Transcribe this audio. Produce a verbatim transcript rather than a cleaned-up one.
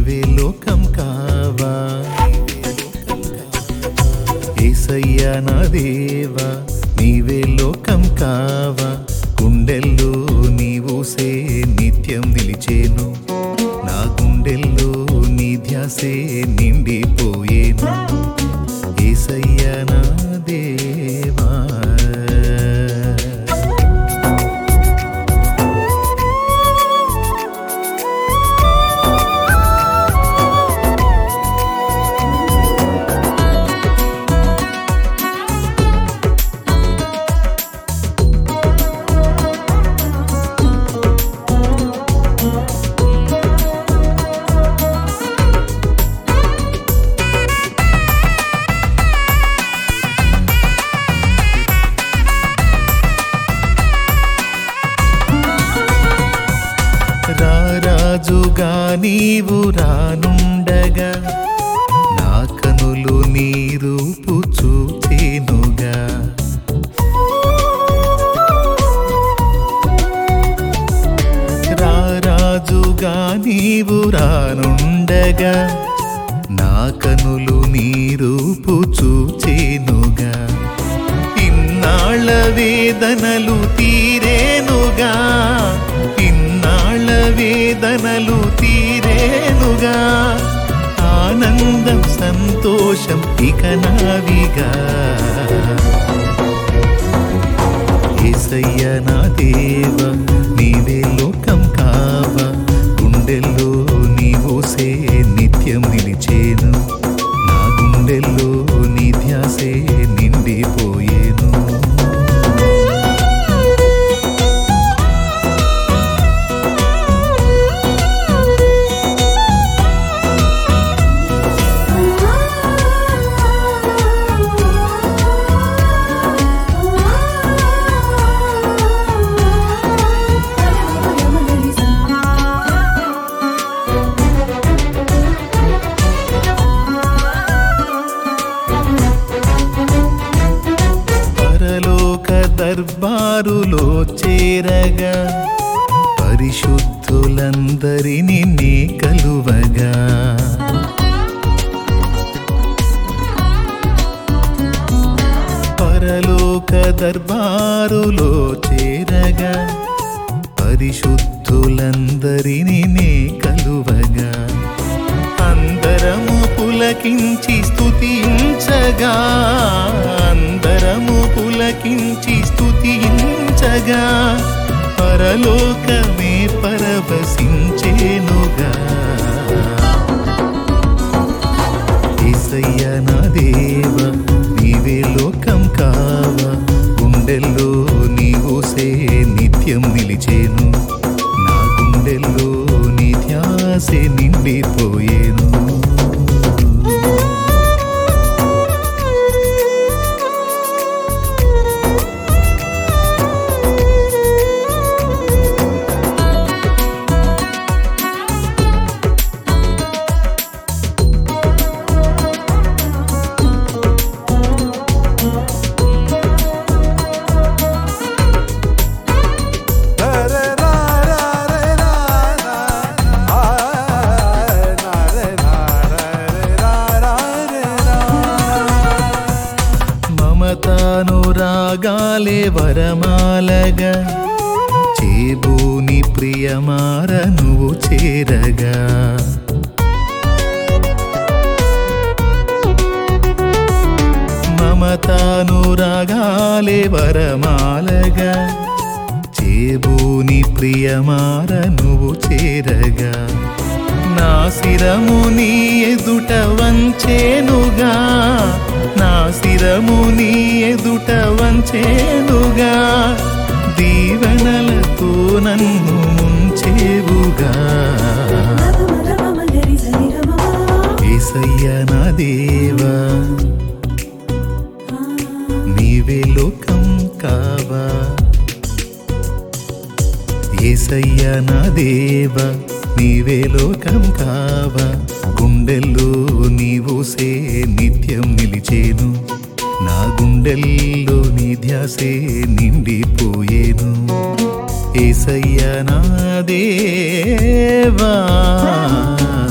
నీవే లోకం కావా యేసయ్యా నా దేవా నీవే లోకం కావా గుండెల్లో నీవుసే నిత్యం నిలిచేను నా గుండెల్లో నీ ధ్యాసే నిండిపోయేను యేసయ్యా నా దేవా రాజుగా నీవు రానుండగా నా కనులు నీ రూపు చూచేనుగా రాజుగా నీవు రానుండగా నా కనులు నీ రూపు చూచేనుగా ఇన్నాళ్ళ వేదనలు తీరేనుగా ఇన్నాళ్ళ వేదనలు తీరేనుగా ఆనందం సంతోషం ఇక నావిగా యేసయ్యా నా దేవా నీవే లోకం కావా గుండెల్లో నీవుసే నిత్యం నిలిచేను నా గుండెల్లో నీ ధ్యాసే నిండిపోయేను దర్బారులో చేరగా పరిశుద్ధులందరినీ నీ కలువగా పరలోక దర్బారులో చేరగా పరిశుద్ధులందరినీ నీ కలువగా అందరము పులకించి స్తుతించగా అందరము పులకించి స్తుతించగా పరలోకమే పరవశించేనుగా యేసయ్యా నా దేవా నీవే లోకం కావా గుండెల్లో నీవుసే నిత్యం నిలిచేను నా గుండెల్లో నీ ధ్యాసే నిండిపోయేను మమతానురాగాలే వరమాలగా చేబూని ప్రియమార నువ్వు చేరగా మమతానురాగాలే వరమాలగా చేబూని ప్రియమార నువ్వు చేరగా నా శిరము నీ ఎదుట వంచేనుగా నా శిరము నీ ఎదుట వంచేనుగా దీవెనలతో నన్ను ముంచేవుగా యేసయ్యా నా దేవా నీవే లోకం కావా యేసయ్యా నా దేవా నీవే లోకం కావా గుండెల్లో నీవుసే నిత్యం నిలిచేను నా గుండెల్లో నీ ధ్యాసే నిండిపోయేను యేసయ్యా నా దేవా